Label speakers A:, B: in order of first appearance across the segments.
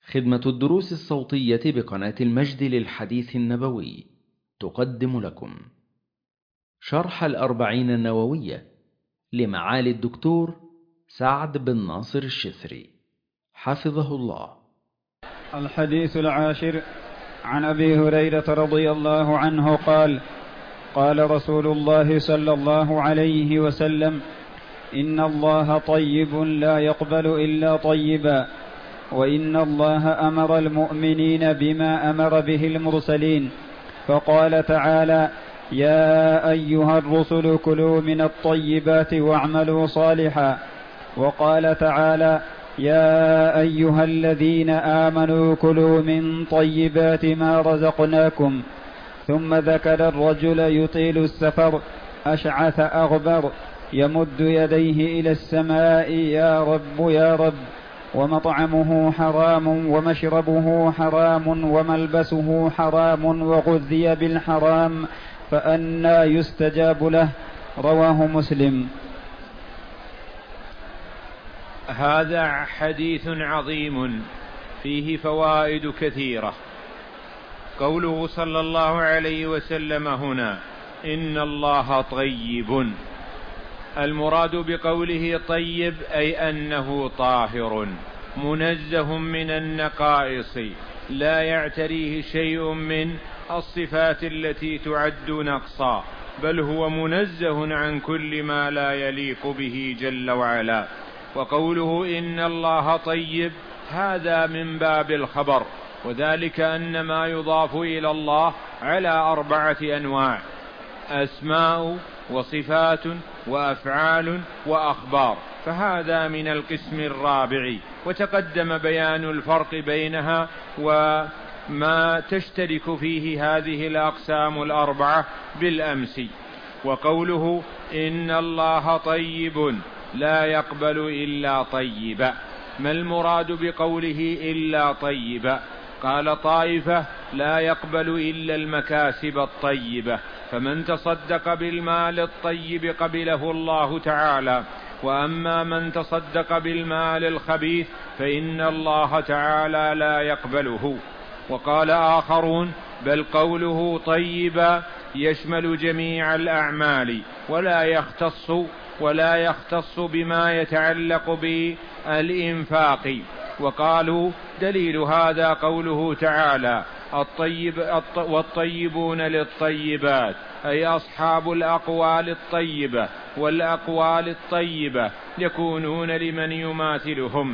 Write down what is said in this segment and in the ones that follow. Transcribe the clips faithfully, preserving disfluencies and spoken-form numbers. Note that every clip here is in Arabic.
A: خدمة الدروس الصوتية بقناة المجد للحديث النبوي تقدم لكم شرح الأربعين النووية لمعالي الدكتور سعد بن ناصر الشثري حفظه الله.
B: الحديث العاشر عن أبي هريرة رضي الله عنه قال: قال رسول الله صلى الله عليه وسلم: إن الله طيب لا يقبل إلا طيبا، وإن الله أمر المؤمنين بما أمر به المرسلين، فقال تعالى: يا أيها الرسل كلوا من الطيبات واعملوا صالحا، وقال تعالى: يا أيها الذين آمنوا كلوا من طيبات ما رزقناكم. ثم ذكر الرجل يطيل السفر أشعث أغبر يمد يديه إلى السماء: يا رب يا رب، ومطعمه حرام ومشربه حرام وملبسه حرام وغذي بالحرام، فأنى يستجاب له؟ رواه مسلم.
C: هذا حديث عظيم فيه فوائد كثيرة. قوله صلى الله عليه وسلم هنا: إن الله طيب، المراد بقوله طيب أي أنه طاهر منزه من النقائص، لا يعتريه شيء من الصفات التي تعد نقصا، بل هو منزه عن كل ما لا يليق به جل وعلا. وقوله إن الله طيب هذا من باب الخبر، وذلك أن ما يضاف إلى الله على أربعة أنواع: أسماء وصفات وأفعال وأخبار، فهذا من القسم الرابع، وتقدم بيان الفرق بينها وما تشترك فيه هذه الأقسام الأربعة بالأمس. وقوله إن الله طيب لا يقبل إلا طيبا، ما المراد بقوله إلا طيبا؟ قال طائفة: لا يقبل إلا المكاسب الطيبة، فمن تصدق بالمال الطيب قبله الله تعالى، وأما من تصدق بالمال الخبيث فإن الله تعالى لا يقبله. وقال آخرون: بل قوله طيبا يشمل جميع الأعمال ولا يختص ولا يختص بما يتعلق بالإنفاق. وقالوا: دليل هذا قوله تعالى: الطيب والطيبون للطيبات، أي أصحاب الأقوال الطيبة والأقوال الطيبة يكونون لمن يماثلهم.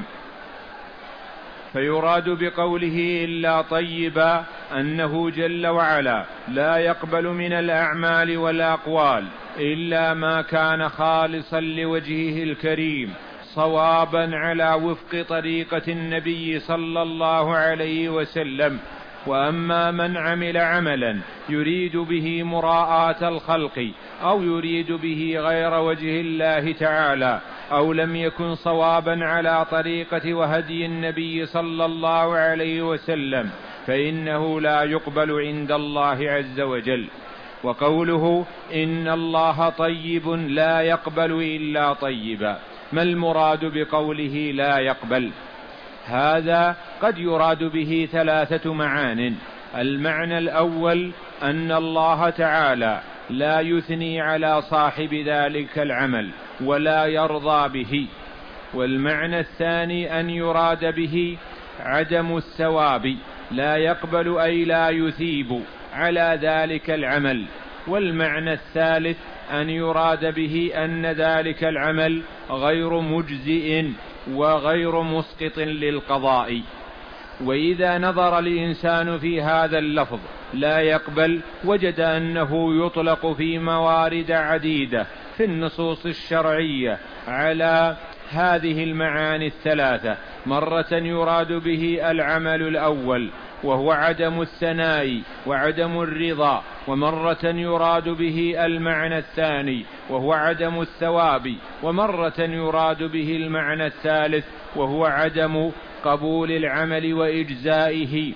C: فيراد بقوله إلا طيبا أنه جل وعلا لا يقبل من الأعمال والأقوال إلا ما كان خالصا لوجهه الكريم، صوابا على وفق طريقة النبي صلى الله عليه وسلم. وأما من عمل عملا يريد به مراءة الخلق أو يريد به غير وجه الله تعالى، أو لم يكن صوابا على طريقة وهدي النبي صلى الله عليه وسلم، فإنه لا يقبل عند الله عز وجل. وقوله إن الله طيب لا يقبل إلا طيبا، ما المراد بقوله لا يقبل؟ هذا قد يراد به ثلاثة معان. المعنى الأول أن الله تعالى لا يثني على صاحب ذلك العمل ولا يرضى به. والمعنى الثاني أن يراد به عدم الثواب، لا يقبل أي لا يثيب على ذلك العمل. والمعنى الثالث أن يراد به أن ذلك العمل غير مجزئ وغير مسقط للقضاء. وإذا نظر الإنسان في هذا اللفظ لا يقبل وجد أنه يطلق في موارد عديدة في النصوص الشرعية على هذه المعاني الثلاثة. مرة يراد به العمل الأول وهو عدم الثناء وعدم الرضا، ومرة يراد به المعنى الثاني وهو عدم الثواب، ومرة يراد به المعنى الثالث وهو عدم قبول العمل وإجزائه.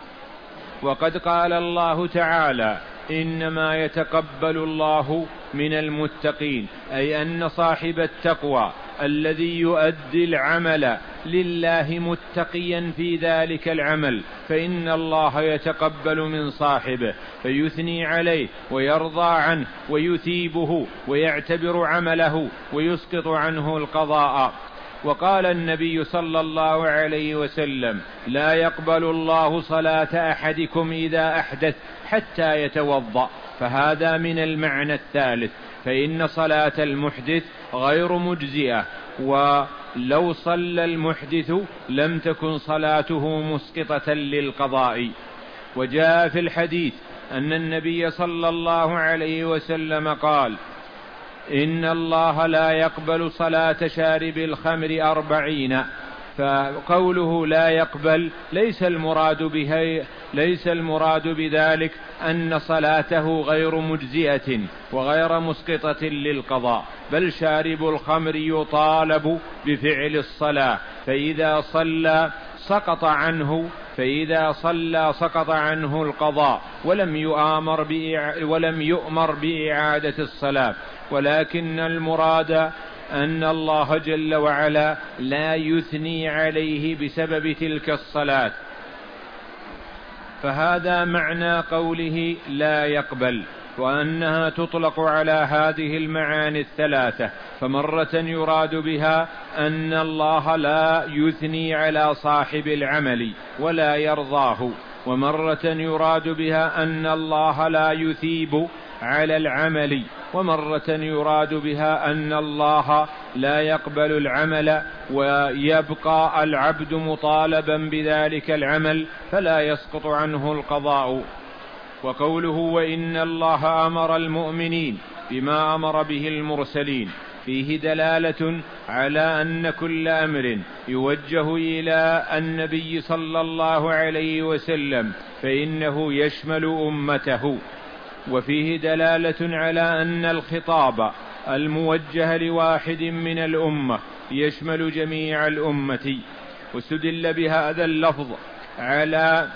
C: وقد قال الله تعالى: إنما يتقبل الله من المتقين، أي أن صاحب التقوى الذي يؤدي العمل لله متقيا في ذلك العمل، فإن الله يتقبل من صاحبه فيثني عليه ويرضى عنه ويثيبه ويعتبر عمله ويسقط عنه القضاء. وقال النبي صلى الله عليه وسلم: لا يقبل الله صلاة أحدكم إذا أحدث حتى يتوضأ. فهذا من المعنى الثالث، فإن صلاة المحدث غير مجزئة، ولو صلى المحدث لم تكن صلاته مسقطة للقضاء. وجاء في الحديث أن النبي صلى الله عليه وسلم قال: إن الله لا يقبل صلاة شارب الخمر أربعين. فقوله لا يقبل ليس المراد به ليس المراد بذلك أن صلاته غير مجزئة وغير مسقطة للقضاء، بل شارب الخمر يطالب بفعل الصلاة، فإذا صلى سقط عنه فإذا صلى سقط عنه القضاء، ولم يؤمر بإع... ولم يؤمر بإعادة الصلاة. ولكن المراد أن الله جل وعلا لا يثني عليه بسبب تلك الصلاة. فهذا معنى قوله لا يقبل، وأنها تطلق على هذه المعاني الثلاثة. فمرة يراد بها أن الله لا يثني على صاحب العمل ولا يرضاه، ومرة يراد بها أن الله لا يثيب على العمل، ومرة يراد بها أن الله لا يقبل العمل ويبقى العبد مطالبا بذلك العمل فلا يسقط عنه القضاء. وقوله وإن الله أمر المؤمنين بما أمر به المرسلين فيه دلالة على أن كل أمر يوجه إلى النبي صلى الله عليه وسلم فإنه يشمل أمته، وفيه دلالة على أن الخطاب الموجه لواحد من الأمة يشمل جميع الأمة. واستدل بهذا اللفظ على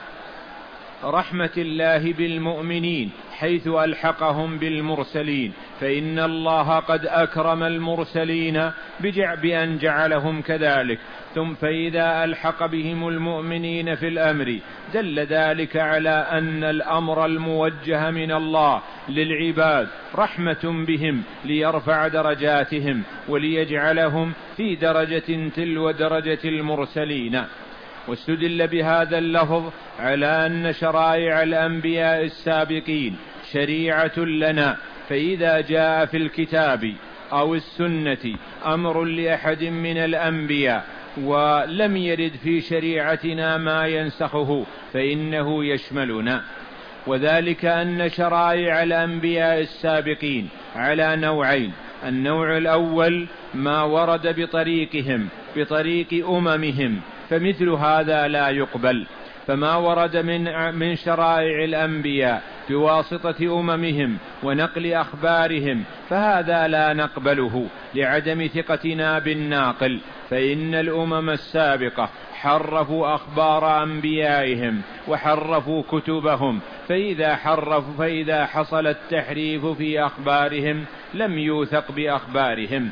C: رحمة الله بالمؤمنين حيث ألحقهم بالمرسلين، فإن الله قد أكرم المرسلين بأن جعلهم كذلك، ثم فإذا ألحق بهم المؤمنين في الأمر دل ذلك على أن الأمر الموجه من الله للعباد رحمة بهم ليرفع درجاتهم وليجعلهم في درجة تلو درجة المرسلين. واستدل بهذا اللفظ على أن شرائع الأنبياء السابقين شريعة لنا، فإذا جاء في الكتاب أو السنة أمر لأحد من الأنبياء ولم يرد في شريعتنا ما ينسخه فإنه يشملنا. وذلك أن شرائع الأنبياء السابقين على نوعين: النوع الأول ما ورد بطريقهم بطريق أممهم، فمثل هذا لا يقبل. فما ورد من من شرائع الأنبياء بواسطة أممهم ونقل أخبارهم فهذا لا نقبله لعدم ثقتنا بالناقل، فإن الأمم السابقة حرفوا أخبار أنبيائهم وحرفوا كتبهم، فإذا حرفوا فإذا حصل التحريف في أخبارهم لم يوثق بأخبارهم.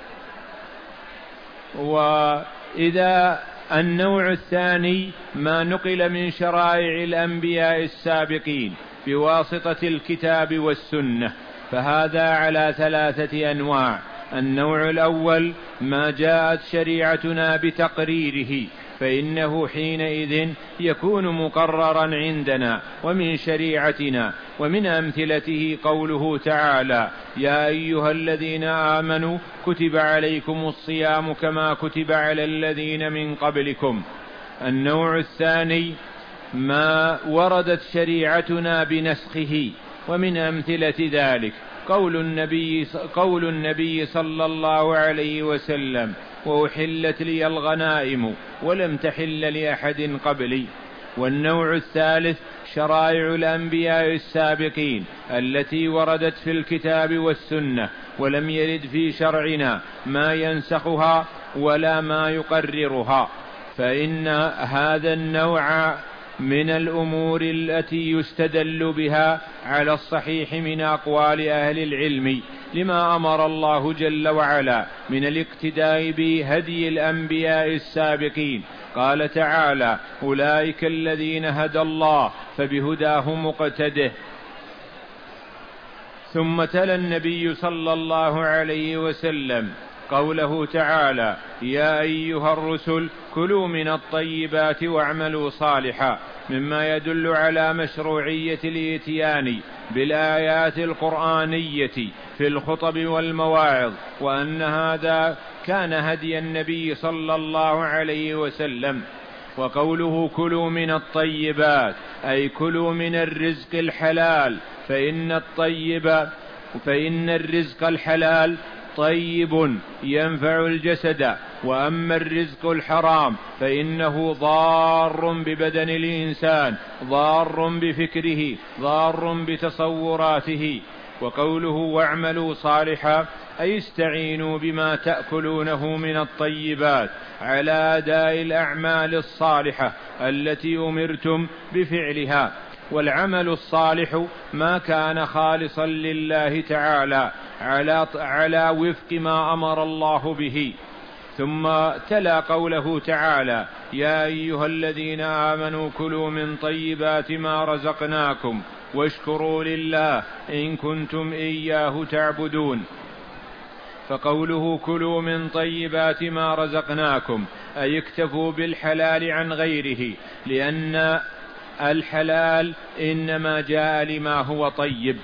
C: وإذا النوع الثاني ما نقل من شرائع الأنبياء السابقين بواسطة الكتاب والسنة، فهذا على ثلاثة أنواع: النوع الأول ما جاءت شريعتنا بتقريره، فإنه حينئذ يكون مقررا عندنا ومن شريعتنا، ومن أمثلته قوله تعالى: يا أيها الذين آمنوا كتب عليكم الصيام كما كتب على الذين من قبلكم. النوع الثاني ما وردت شريعتنا بنسخه، ومن أمثلة ذلك قول النبي, قول النبي صلى الله عليه وسلم: وأحلت لي الغنائم ولم تحل لأحد قبلي. والنوع الثالث شرائع الأنبياء السابقين التي وردت في الكتاب والسنة ولم يرد في شرعنا ما ينسخها ولا ما يقررها، فإن هذا النوع من الأمور التي يستدل بها على الصحيح من أقوال أهل العلم، لما أمر الله جل وعلا من الاقتداء بهدي الأنبياء السابقين. قال تعالى: أولئك الذين هدى الله فبهداه مقتده. ثم تلا النبي صلى الله عليه وسلم قوله تعالى: يا أيها الرسل كلوا من الطيبات واعملوا صالحا، مما يدل على مشروعية الإتيان بالآيات القرآنية في الخطب والمواعظ، وأن هذا كان هدي النبي صلى الله عليه وسلم. وقوله كلوا من الطيبات أي كلوا من الرزق الحلال، فإن الطيب فإن الرزق الحلال طيب ينفع الجسد، وأما الرزق الحرام فإنه ضار ببدن الإنسان، ضار بفكره، ضار بتصوراته. وقوله واعملوا صالحا أي استعينوا بما تأكلونه من الطيبات على أداء الأعمال الصالحة التي أمرتم بفعلها. والعمل الصالح ما كان خالصا لله تعالى على, على وفق ما أمر الله به. ثم تلا قوله تعالى: يا أيها الذين آمنوا كلوا من طيبات ما رزقناكم واشكروا لله إن كنتم إياه تعبدون. فقوله كلوا من طيبات ما رزقناكم أي اكتفوا بالحلال عن غيره، لأن الحلال إنما جاء لما هو طيب،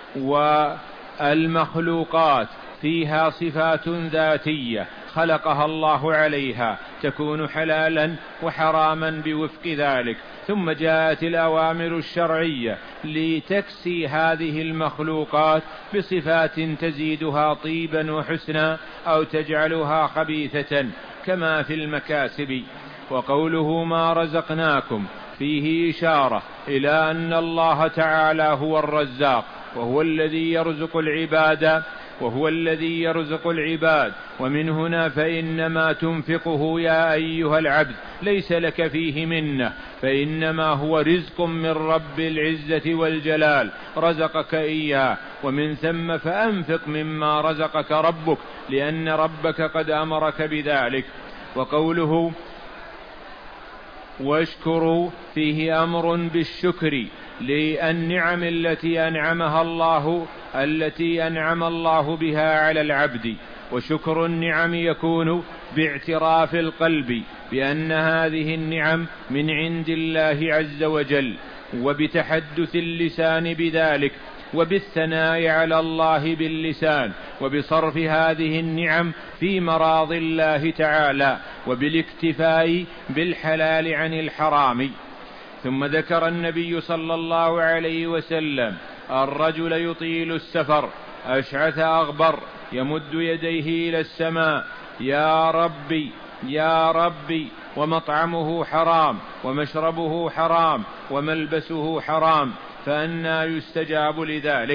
C: والمخلوقات فيها صفات ذاتية خلقها الله عليها تكون حلالا وحراما بوفق ذلك، ثم جاءت الأوامر الشرعية لتكسي هذه المخلوقات بصفات تزيدها طيبا وحسنا أو تجعلها خبيثة كما في المكاسب. وقوله ما رزقناكم فيه إشارة إلى أن الله تعالى هو الرزاق، وهو الذي يرزق العباد وهو الذي يرزق العباد ومن هنا فإنما تنفقه يا أيها العبد ليس لك فيه منة، فإنما هو رزق من رب العزة والجلال رزقك إياه، ومن ثم فأنفق مما رزقك ربك، لأن ربك قد أمرك بذلك. وقوله واشكروا فيه أمر بالشكر للنعم التي أنعمها الله التي أنعم الله بها على العبد. وشكر النعم يكون باعتراف القلب بأن هذه النعم من عند الله عز وجل، وبتحدث اللسان بذلك، وبالثناء على الله باللسان، وبصرف هذه النعم في مراضي الله تعالى، وبالاكتفاء بالحلال عن الحرام. ثم ذكر النبي صلى الله عليه وسلم الرجل يطيل السفر أشعث أغبر يمد يديه إلى السماء: يا ربي يا ربي، ومطعمه حرام ومشربه حرام وملبسه حرام، فأنى يستجاب لذلك؟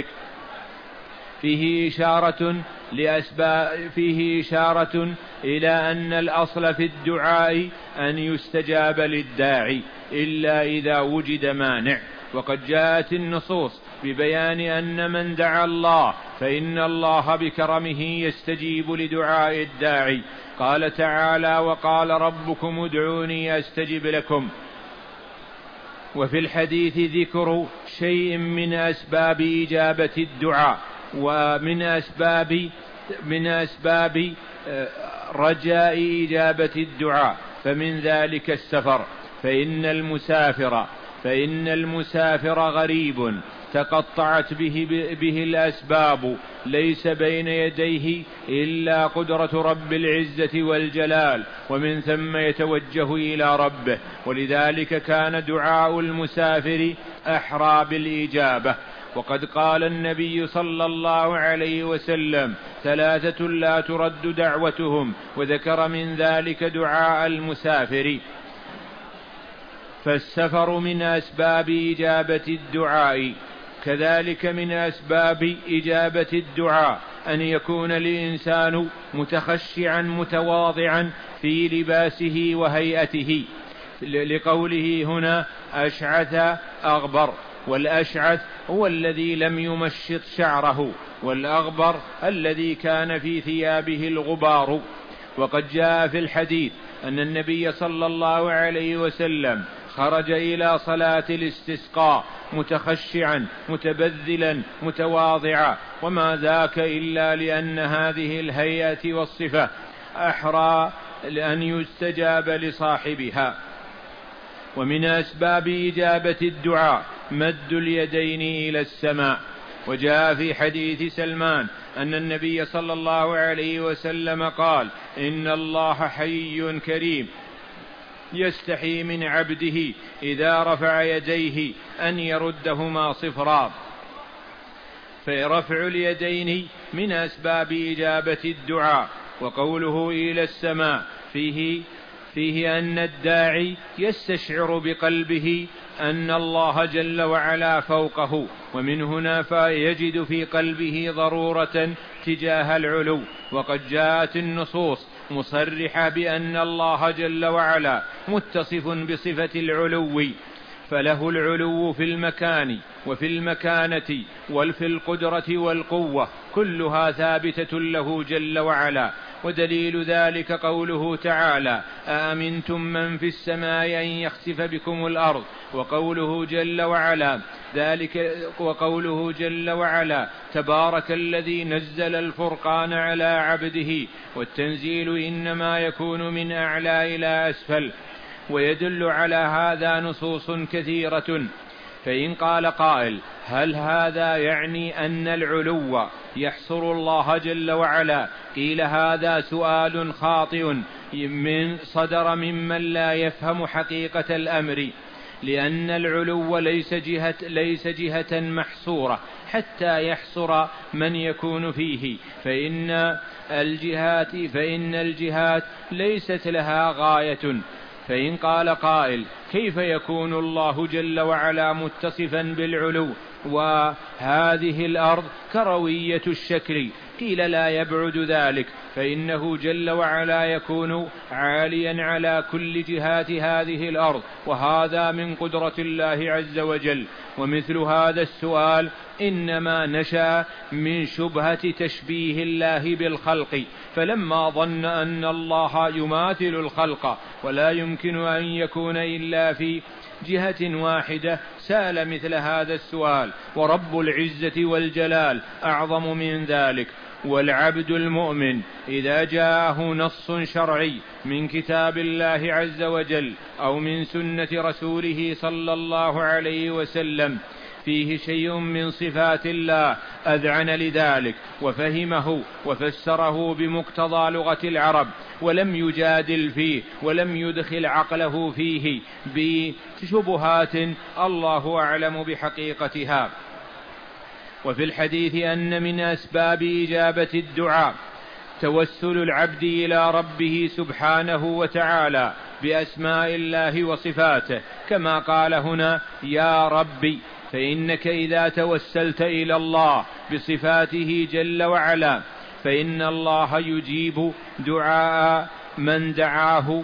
C: فيه إشارة لأسباب فيه إشارة إلى أن الأصل في الدعاء أن يستجاب للداعي إلا إذا وجد مانع. وقد جاءت النصوص ببيان أن من دعا الله فإن الله بكرمه يستجيب لدعاء الداعي. قال تعالى: وقال ربكم ادعوني أستجب لكم. وفي الحديث ذكر شيء من أسباب إجابة الدعاء، ومن أسباب من أسباب رجاء إجابة الدعاء، فمن ذلك السفر، فإن المسافر فإن المسافر غريب تقطعت به, به الأسباب، ليس بين يديه إلا قدرة رب العزة والجلال، ومن ثم يتوجه إلى ربه، ولذلك كان دعاء المسافر أحرى بالإجابة. وقد قال النبي صلى الله عليه وسلم: ثلاثة لا ترد دعوتهم، وذكر من ذلك دعاء المسافر. فالسفر من أسباب إجابة الدعاء. كذلك من أسباب إجابة الدعاء أن يكون الإنسان متخشعا متواضعا في لباسه وهيئته، لقوله هنا: أشعث أغبر، والأشعث هو الذي لم يمشط شعره، والأغبر الذي كان في ثيابه الغبار. وقد جاء في الحديث أن النبي صلى الله عليه وسلم خرج إلى صلاة الاستسقاء متخشعا متبذلا متواضعا، وما ذاك إلا لأن هذه الهيئة والصفة أحرى لأن يستجاب لصاحبها. ومن أسباب إجابة الدعاء مد اليدين إلى السماء، وجاء في حديث سلمان أن النبي صلى الله عليه وسلم قال: إن الله حي كريم يستحي من عبده إذا رفع يديه أن يردهما صفرا. فرفع اليدين من أسباب إجابة الدعاء. وقوله إلى السماء فيه فيه أن الداعي يستشعر بقلبه أن الله جل وعلا فوقه، ومن هنا فيجد في قلبه ضرورة تجاه العلو. وقد جاءت النصوص مصرحة بأن الله جل وعلا متصف بصفة العلو، فله العلو في المكان وفي المكانة وفي القدرة والقوة، كلها ثابتة له جل وعلا. ودليل ذلك قوله تعالى: أأمنتم من في السماء أن يخسف بكم الأرض، وقوله جل وعلا ذلك وقوله جل وعلا: تبارك الذي نزل الفرقان على عبده. والتنزيل إنما يكون من أعلى إلى أسفل. ويدل على هذا نصوص كثيرة. فإن قال قائل: هل هذا يعني أن العلو يحصر الله جل وعلا؟ قيل: هذا سؤال خاطئ من صدر ممن لا يفهم حقيقة الأمر، لأن العلو ليس جهة, ليس جهة محصورة حتى يحصر من يكون فيه، فإن الجهات, فإن الجهات ليست لها غاية. فإن قال قائل: كيف يكون الله جل وعلا متصفا بالعلو وهذه الأرض كروية الشكل؟ قيل: لا يبعد ذلك، فإنه جل وعلا يكون عاليا على كل جهات هذه الأرض، وهذا من قدرة الله عز وجل. ومثل هذا السؤال إنما نشأ من شبهة تشبيه الله بالخلق، فلما ظن أن الله يماثل الخلق ولا يمكن أن يكون إلا في جهة واحدة سال مثل هذا السؤال، ورب العزة والجلال أعظم من ذلك. والعبد المؤمن إذا جاءه نص شرعي من كتاب الله عز وجل أو من سنة رسوله صلى الله عليه وسلم فيه شيء من صفات الله أذعن لذلك وفهمه وفسره بمقتضى لغة العرب، ولم يجادل فيه ولم يدخل عقله فيه بشبهات الله أعلم بحقيقتها. وفي الحديث أن من أسباب إجابة الدعاء توسل العبد إلى ربه سبحانه وتعالى بأسماء الله وصفاته، كما قال هنا: يا ربي. فإنك إذا توسلت إلى الله بصفاته جل وعلا فإن الله يجيب دعاء من دعاه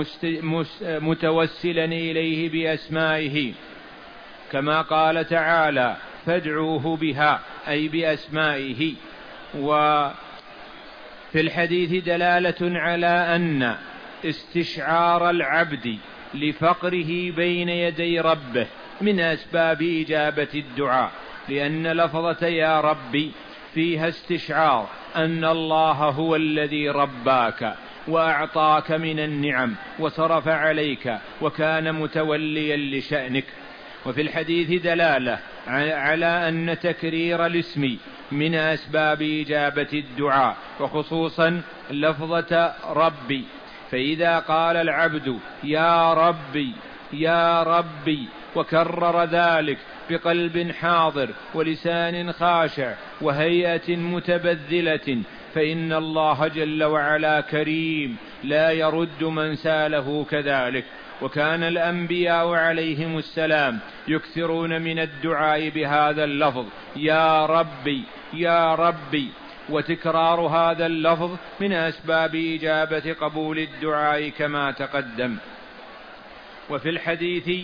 C: متوسلا إليه بأسمائه، كما قال تعالى: فادعوه بها، أي بأسمائه. وفي الحديث دلالة على أن استشعار العبد لفقره بين يدي ربه من أسباب إجابة الدعاء، لأن لفظة يا ربي فيها استشعار أن الله هو الذي رباك وأعطاك من النعم وصرف عليك وكان متوليا لشأنك. وفي الحديث دلالة على أن تكرير الاسم من أسباب إجابة الدعاء، وخصوصا لفظة ربي. فإذا قال العبد يا ربي يا ربي وكرر ذلك بقلب حاضر ولسان خاشع وهيئة متبذلة فإن الله جل وعلا كريم لا يرد من ساله كذلك. وكان الأنبياء عليهم السلام يكثرون من الدعاء بهذا اللفظ يا ربي يا ربي، وتكرار هذا اللفظ من أسباب إجابة قبول الدعاء كما تقدم. وفي الحديث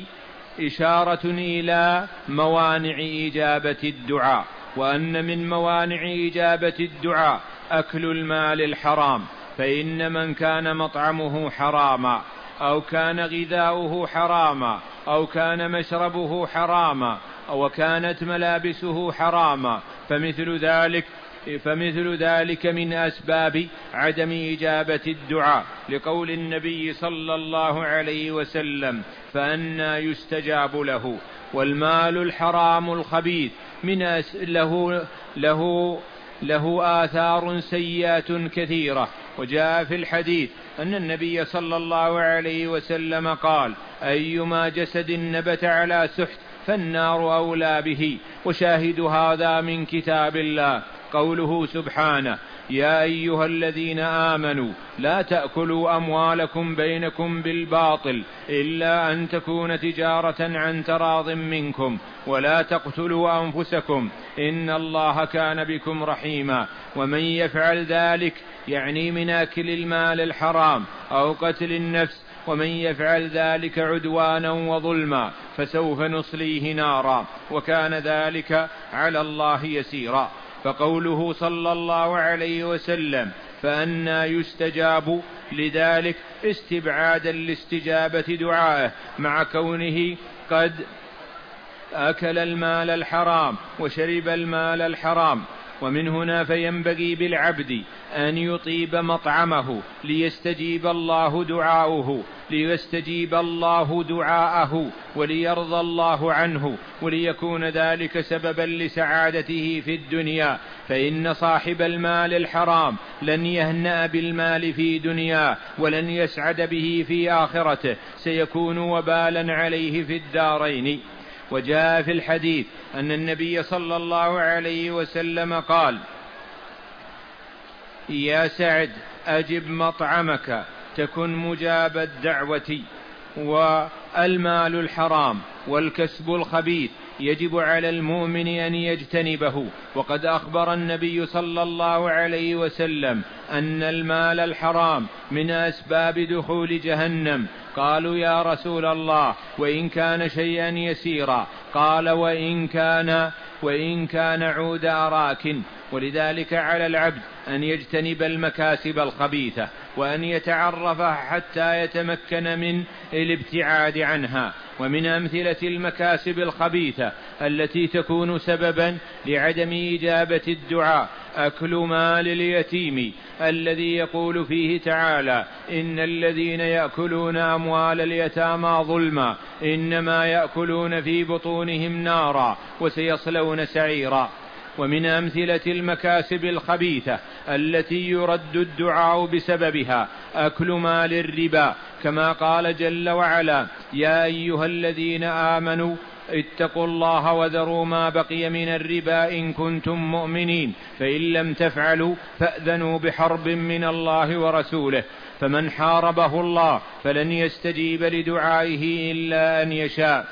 C: إشارة إلى موانع إجابة الدعاء، وأن من موانع إجابة الدعاء أكل المال الحرام، فإن من كان مطعمه حراما أو كان غذاؤه حراما أو كان مشربه حراما أو كانت ملابسه حراما فمثل ذلك فمثل ذلك من أسباب عدم إجابة الدعاء، لقول النبي صلى الله عليه وسلم: فأنى يستجاب له. والمال الحرام الخبيث من أس... له... له... له آثار سيئات كثيرة، وجاء في الحديث أن النبي صلى الله عليه وسلم قال: أيما جسد نبت على سحت فالنار أولى به. وشاهد هذا من كتاب الله قوله سبحانه: يا أيها الذين آمنوا لا تأكلوا أموالكم بينكم بالباطل إلا أن تكون تجارة عن تراض منكم ولا تقتلوا أنفسكم إن الله كان بكم رحيما. ومن يفعل ذلك يعني من أكل المال الحرام أو قتل النفس ومن يفعل ذلك عدوانا وظلما فسوف نصليه نارا وكان ذلك على الله يسيرا. فقوله صلى الله عليه وسلم: فأنى يستجاب، لذلك استبعادا لاستجابة دعائه مع كونه قد أكل المال الحرام وشرب المال الحرام. ومن هنا فينبغي بالعبد أن يطيب مطعمه ليستجيب الله دعاؤه ليستجيب الله دعاءه وليرضى الله عنه وليكون ذلك سببا لسعادته في الدنيا، فإن صاحب المال الحرام لن يهنأ بالمال في دنياه ولن يسعد به في آخرته، سيكون وبالا عليه في الدارين. وجاء في الحديث أن النبي صلى الله عليه وسلم قال: يا سعد أجب مطعمك تكن مجاب الدعوة. والمال الحرام والكسب الخبيث يجب على المؤمن أن يجتنبه، وقد أخبر النبي صلى الله عليه وسلم أن المال الحرام من أسباب دخول جهنم. قالوا: يا رسول الله وإن كان شيئا يسيرا؟ قال: وإن كان وإن كان عود أراك. ولذلك على العبد أن يجتنب المكاسب الخبيثة وأن يتعرفها حتى يتمكن من الابتعاد عنها. ومن أمثلة المكاسب الخبيثة التي تكون سببا لعدم إجابة الدعاء أكل مال اليتيم، الذي يقول فيه تعالى: إن الذين يأكلون أموال اليتامى ظلما إنما يأكلون في بطونهم نارا وسيصلون سعيرا. ومن أمثلة المكاسب الخبيثة التي يرد الدعاء بسببها أكل مال الربا، كما قال جل وعلا: يا أيها الذين آمنوا اتقوا الله وذروا ما بقي من الربا إن كنتم مؤمنين فإن لم تفعلوا فأذنوا بحرب من الله ورسوله. فمن حاربه الله فلن يستجيب لدعائه إلا أن يشاء.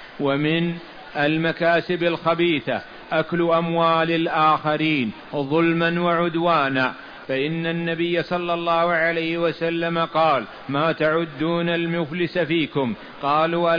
C: ومن المكاسب الخبيثة أكل أموال الآخرين ظلما وعدوانا، فإن النبي صلى الله عليه وسلم قال: ما تعدون المفلس فيكم؟ قالوا: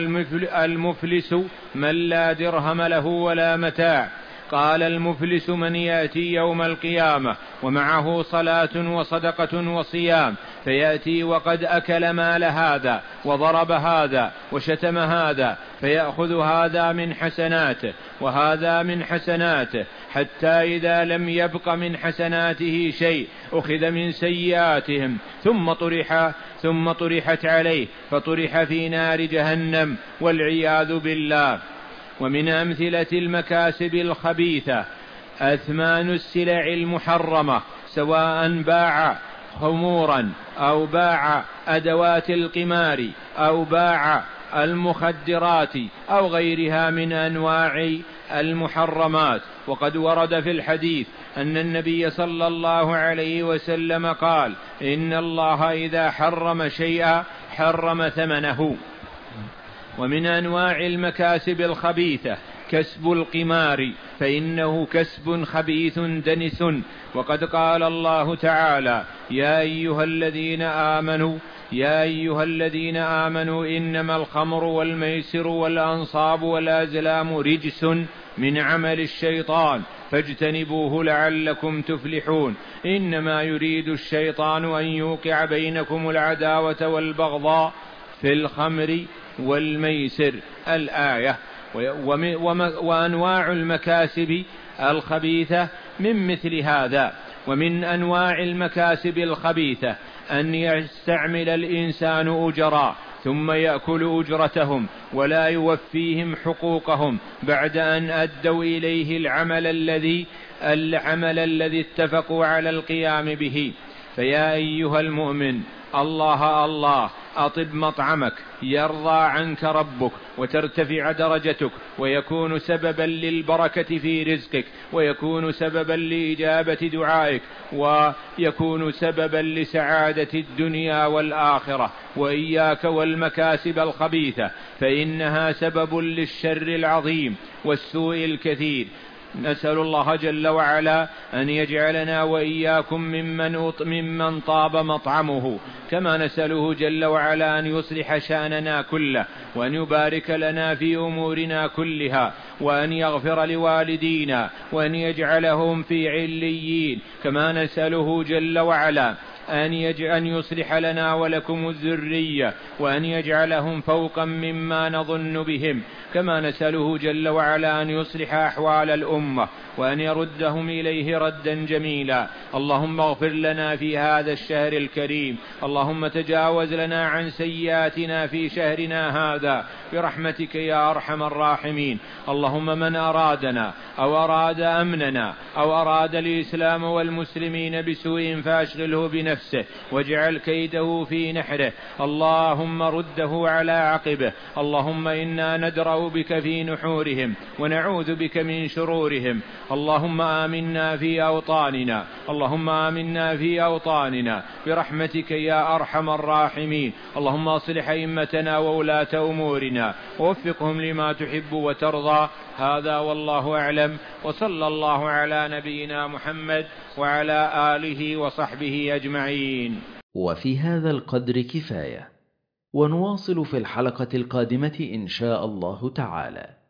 C: المفلس من لا درهم له ولا متاع. قال: المفلس من يأتي يوم القيامة ومعه صلاة وصدقة وصيام، فيأتي وقد أكل مال هذا وضرب هذا وشتم هذا، فيأخذ هذا من حسناته وهذا من حسناته، حتى إذا لم يبق من حسناته شيء أخذ من سيئاتهم ثم طرح ثم طرحت عليه فطرح في نار جهنم والعياذ بالله. ومن أمثلة المكاسب الخبيثة أثمان السلع المحرمة، سواء باع خمورا أو باع أدوات القمار أو باع المخدرات أو غيرها من أنواع المحرمات. وقد ورد في الحديث أن النبي صلى الله عليه وسلم قال: إن الله إذا حرم شيئا حرم ثمنه. ومن أنواع المكاسب الخبيثة كسب القمار، فإنه كسب خبيث دنس. وقد قال الله تعالى: يا أيها الذين آمنوا يا أيها الذين آمنوا إنما الخمر والميسر والأنصاب والأزلام رجس من عمل الشيطان فاجتنبوه لعلكم تفلحون. إنما يريد الشيطان أن يوقع بينكم العداوة والبغضاء في الخمر والميسر. الآية. وأنواع المكاسب الخبيثة من مثل هذا. ومن أنواع المكاسب الخبيثة أن يستعمل الإنسان أجراء ثم يأكل أجرتهم ولا يوفيهم حقوقهم بعد أن أدوا إليه العمل الذي العمل الذي اتفقوا على القيام به. فيا أيها المؤمن، الله الله أطب مطعمك يرضى عنك ربك وترتفع درجتك، ويكون سببا للبركة في رزقك، ويكون سببا لإجابة دعائك، ويكون سببا لسعادة الدنيا والآخرة. وإياك والمكاسب الخبيثة، فإنها سبب للشر العظيم والسوء الكثير. نسأل الله جل وعلا أن يجعلنا وإياكم ممن, ممن طاب مطعمه، كما نسأله جل وعلا أن يصلح شأننا كله، وأن يبارك لنا في أمورنا كلها، وأن يغفر لوالدينا، وأن يجعلهم في عليين، كما نسأله جل وعلا أن أن يصلح لنا ولكم الذرية، وأن يجعلهم فوقا مما نظن بهم، كما نسأله جل وعلا أن يصلح أحوال الأمة، وأن يردهم إليه ردا جميلا. اللهم اغفر لنا في هذا الشهر الكريم، اللهم تجاوز لنا عن سيئاتنا في شهرنا هذا برحمتك يا أرحم الراحمين. اللهم من أرادنا أو أراد أمننا أو أراد الإسلام والمسلمين بسوء فأشغله بنفسه واجعل كيده في نحره، اللهم رده على عقبه. اللهم إنا ندرأ بك في نحورهم ونعوذ بك من شرورهم. اللهم آمنا في أوطاننا اللهم آمنا في أوطاننا برحمتك يا أرحم الراحمين. اللهم أصلح أئمتنا وولاة أمورنا ووفقهم لما تحب وترضى. هذا والله أعلم، وصلى الله على نبينا محمد وعلى آله وصحبه أجمعين.
A: وفي هذا القدر كفاية، ونواصل في الحلقة القادمة إن شاء الله تعالى.